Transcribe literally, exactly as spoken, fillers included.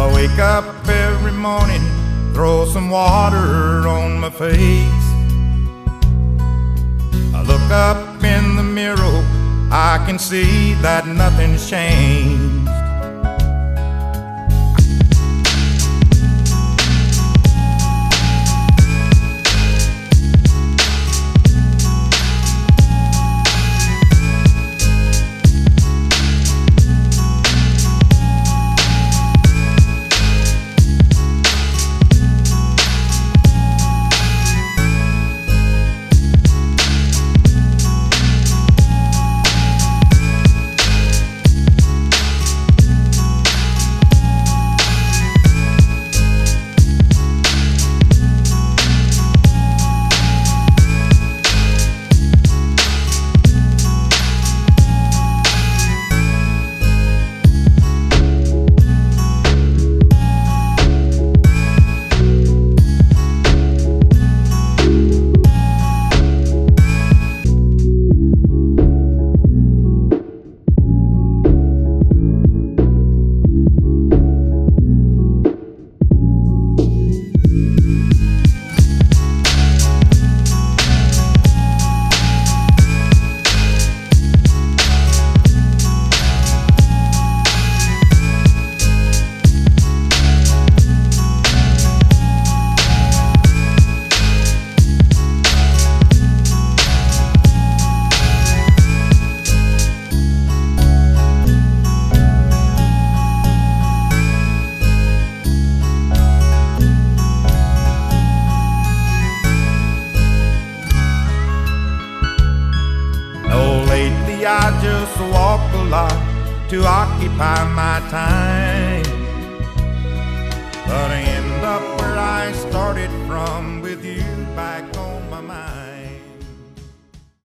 I wake up every morning, throw some water on my face. I look up in the mirror, I can see that nothing's changed. I just walk a lot to occupy my time.